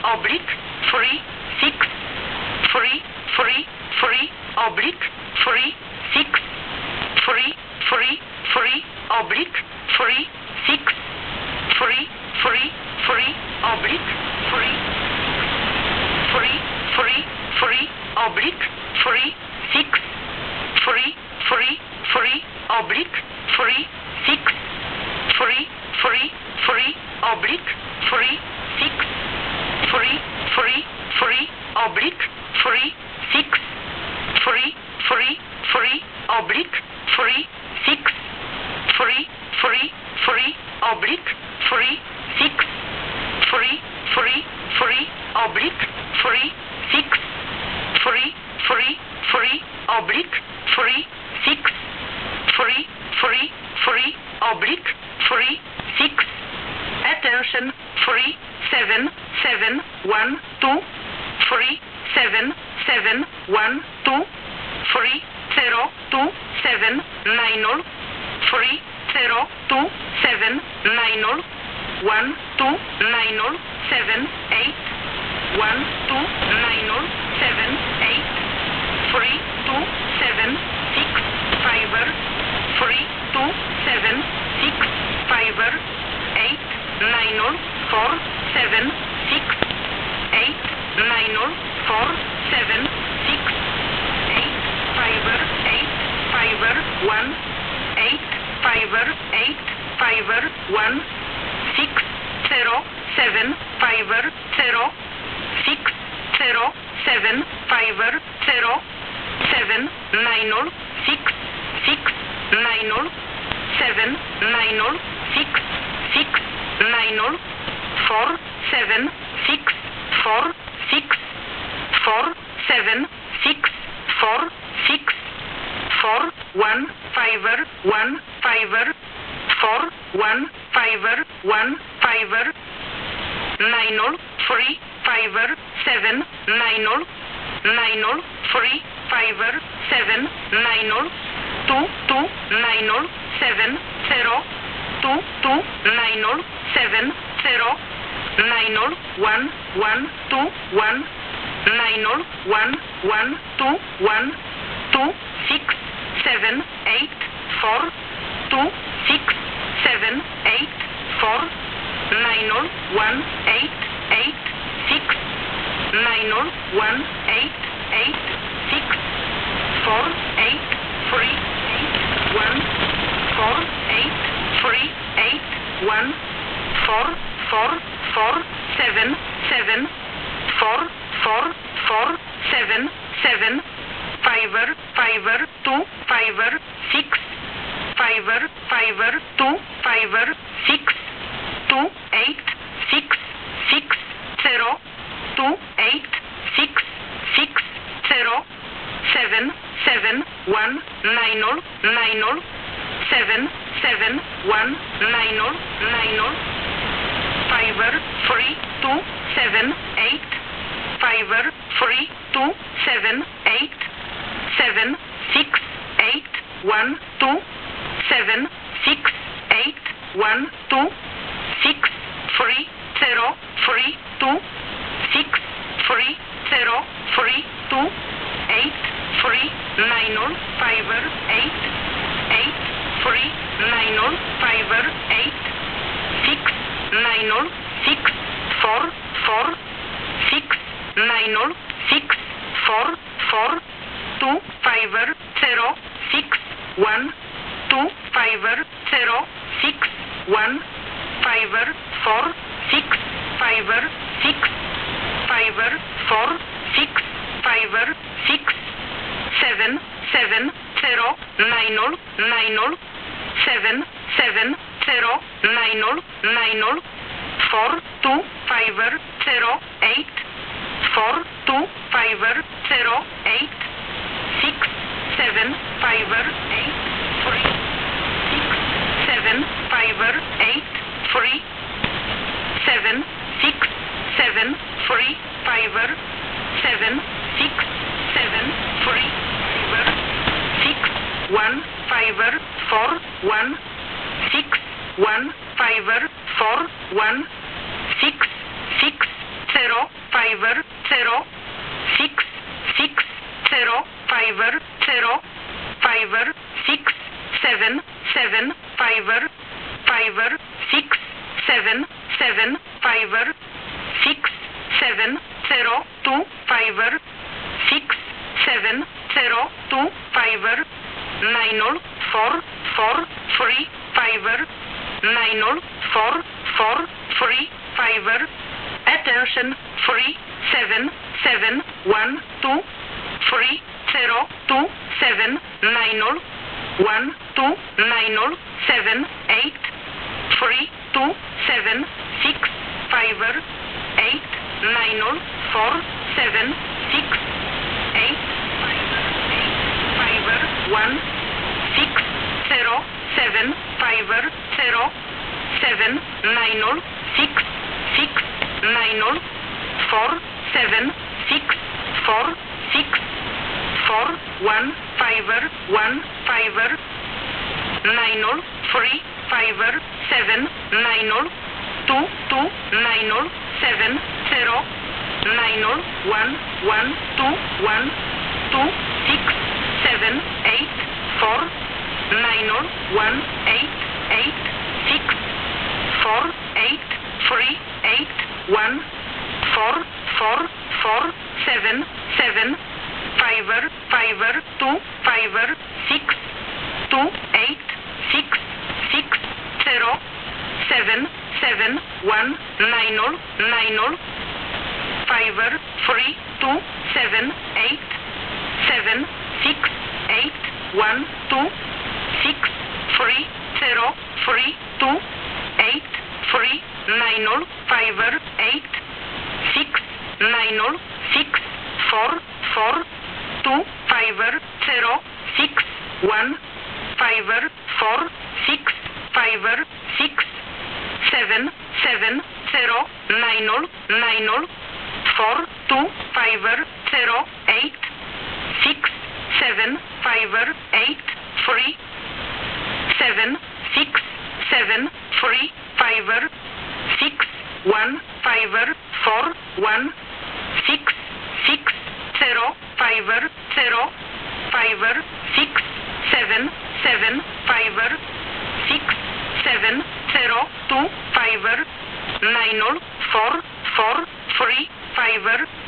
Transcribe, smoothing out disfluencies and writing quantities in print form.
oblique 3 6 3 3 3 oblique 3 6 3 3 3 oblique 3 6 3 3 3 oblique 3 3 3 3 oblique 3 6 3 3 3 oblique 3 6 3 3 3 oblique 3 6 3 3 3 oblique 3 6 3 3 3 oblique 3 6 3 3 3 oblique 3 6 3 3 3 oblique 3 6 3 3 3 oblique 3 6 3 3 3 oblique 3 6 attention 3 7 7 1 2 3 7 7 1 2 3 0 2 7 9 0 3 0 2 7 9 0 1 2 9 0 7 8 1 2 9 0 7 8 3 2 7 6 5 3 2 7 6 5 8 9 0 4 7 6 8 9 0 4 7 6 8 5 8 5 1 8 5 8 5 1 6 0 7 5 0 6 0 7 5 0 7 9 0 6 6 9 0 7 9 0 6 6 9 0 4 7 6 4 6 4 7 6 4 6 4 1 5 1 5 4 1 5 1 5 9 0 3 5 7 9 0 9 0 3 5 7 9 0 2 2 9 0 7 0 2 2 9 0 7 0 9 0 1 1 2 1 9 0 1 1 2 1 2 6 7 8 4 2 6 7 8 4 9 0 1 8 8 6 9 0 1 8 8 6 4 8 3 8 1 4 8 3 8 1 4 4 4 7 7 4 4 4 7 7 5 5 2 5 6 5 5 2 5 6 2 8 6 6 0 2 8 6 6 0 7 7 1 9 0 9 0 7 7 1 9 0 9 0 5 3 2 7 8 5 3 2 7 8 7 6 8 1 2 7 6 8 1 2 6 3 0 3 2 6 3 0 3 2 8 3 9 0 5 8 8 3 9 0 5 8 6 9 0 6 4 4 6 9 0 6 4 4 2 5 0 6 1 2 5 0 6 1 5 4 6 5 6 5 4 6 5 6 7 7 0 9 0 9 0 7 7 0 9 0 9 0 4 2 5 0 8 4 2 5 0 8 6 7 5 8 3 6 7 5 8 3 7 6 7 3 5 7 6 7 3 5 6 1 5 4 1 6 1 5 4 1 6 6 0 5 0 6 6 0 5 0 5 6 7 7 5 5 6 7 7 5 6 7 0 2 5 6 7 0 2 5 9 4 4 3 5 9 4 4 3 5 attention 3 7 7 1 2 3 0 2 7 9 1 2 9 7 8 3 2 7 6 5 8 9 4 7 6 8 5 1 6 0 7 5 0 7 9 6 6 9 4 7 6 4 6 4 1 5 1 5 9 3 5 7 9 2 2 9 7 0 9 1 1 2 1 2 6 7 8 4 9 1 8 8 6 4 8 3 8 1 4 4 4 7 7 5 5 2 5 6 2 8 6 6 0 7 7 1 9 9 5 3 2 7 8 7 6 8 1 2 6 3 0 3 2 8 3 9 5 8 6 9 6 4 4 2 5 0 6 1 5 4 6 5 6 7 7 0 9 9 4 2 5 0 8 6 7 5 8 3 7 6 7 3 5 6 1 5 4 1 6 6 0 5 0 5 6 7 7 5 6 7 0 2 5 9 4 4 3 5